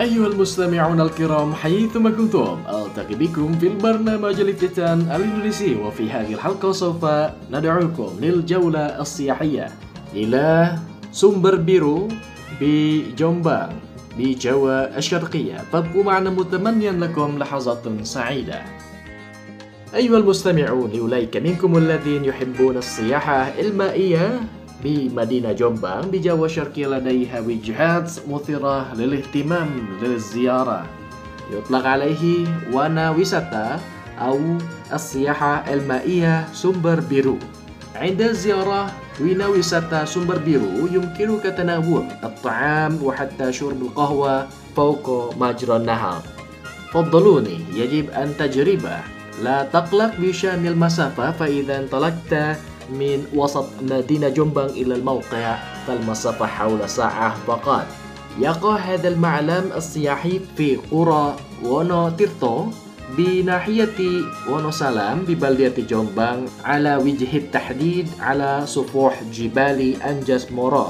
أيها المستمعون الكرام حيثما كنتم، ألتقي بكم في البرنامج الافتتان الإندونيسي، وفي هذه الحلقة سوف ندعوكم للجولة السياحية إلى سumber biru بجومبانغ بجاوا الشرقية. فابقوا معنا متمنيا لكم لحظات سعيدة. أيها المستمعون، لأولئك منكم الذين يحبون السياحة المائية بمدينة جومبانغ بجاوا الشرقية لديها وجهات مثيرة للاهتمام للزيارة، يطلق عليه wana wisata أو السياحة المائية سumber biru. عند زيارة ونا ويساتا سumber biru يمكنك تناول الطعام وحتى شرب القهوة فوق مجرى النهر. فضلوني، يجب أن تجربه، لا تقلق بشأن المسافة، فإذا انطلقت من وسط مدينة جومبانغ إلى الموقع فالمسافة حول ساعة فقط. يقع هذا المعلم السياحي في قرى وونوتيرتو بناحية وونوسالام ببلدة جومبانغ، على وجه التحديد على سفوح جبال أنجاس مورو.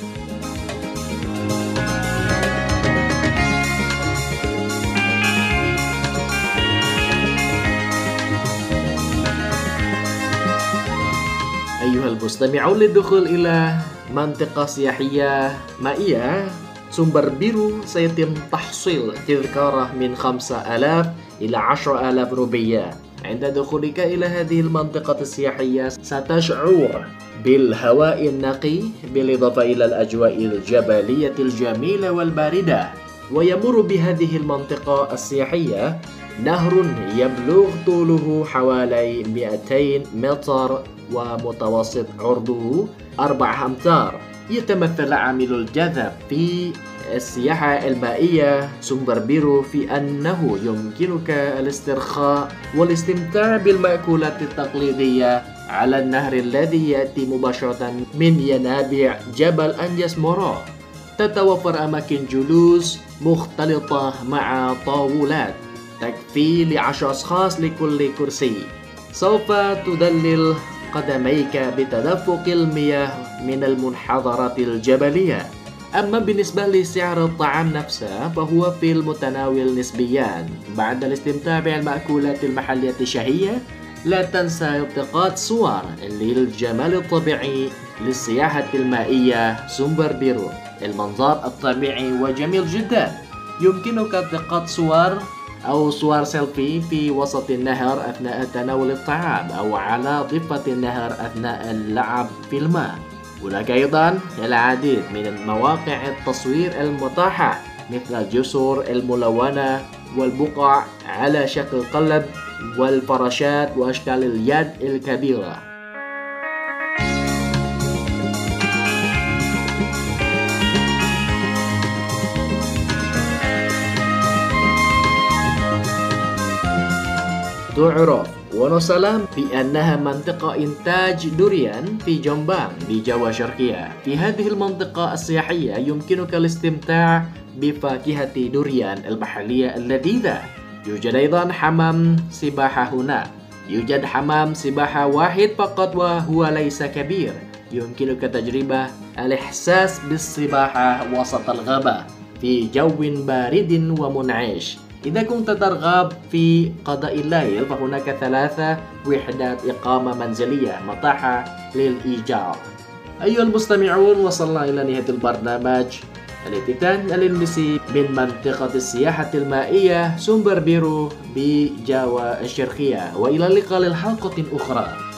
أيها المستمعون، للدخول إلى منطقة سياحية مائية سumber biru سيتم تحصيل تذكرة من 5,000 إلى 10,000 روبية. عند دخولك إلى هذه المنطقة السياحية ستشعر بالهواء النقي بالإضافة إلى الأجواء الجبلية الجميلة والباردة. ويمر بهذه المنطقة السياحية نهر يبلغ طوله حوالي 200 متر ومتوسط عرضه 4 أمتار. يتمثل عامل الجذب في السياحة المائية سumber biru في أنه يمكنك الاسترخاء والاستمتاع بالمأكولات التقليدية على النهر الذي يأتي مباشرة من ينابيع جبل أنجاس مورو. تتوفر أماكن جلوس مختلطة مع طاولات تكفي ل10 أشخاص لكل كرسي. سوف تدلل قدميك بتدفق المياه من المنحدرات الجبلية. أما بالنسبة لسعر الطعام نفسه فهو في المتناول نسبيا. بعد الاستمتاع بالمأكولات المحلية الشهية، لا تنسى التقاط صور للجمال الطبيعي للسياحة المائية سumber biru. المنظر الطبيعي وجميل جدا، يمكنك التقاط صور سيلفي في وسط النهر أثناء تناول الطعام، أو على ضفة النهر أثناء اللعب في الماء. هناك أيضا العديد من مواقع التصوير المتاحة مثل الجسر الملونة والبقع على شكل قلب والفراشات وأشكال اليد الكبيرة. تعرف وونوسالام بأنها منطقة إنتاج دوريان في جومبانغ بجاوا الشرقية. في هذه المنطقة السياحية يمكنك الاستمتاع بفاكهة دوريان المحلية اللذيذة. يوجد أيضا حمام سباحة هنا. يوجد حمام سباحة واحد فقط وهو ليس كبير. يمكنك تجربة الإحساس بالسباحة وسط الغابة في جو بارد ومنعش. إذا كنت ترغب في قضاء الليل فهناك 3 وحدات إقامة منزلية متاحة للإيجار. أيها المستمعون، وصلنا إلى نهاية البرنامج الافتتان الإندونيسي من منطقة السياحة المائية سumber biru بجاوا الشرقية، وإلى اللقاء للحلقة أخرى.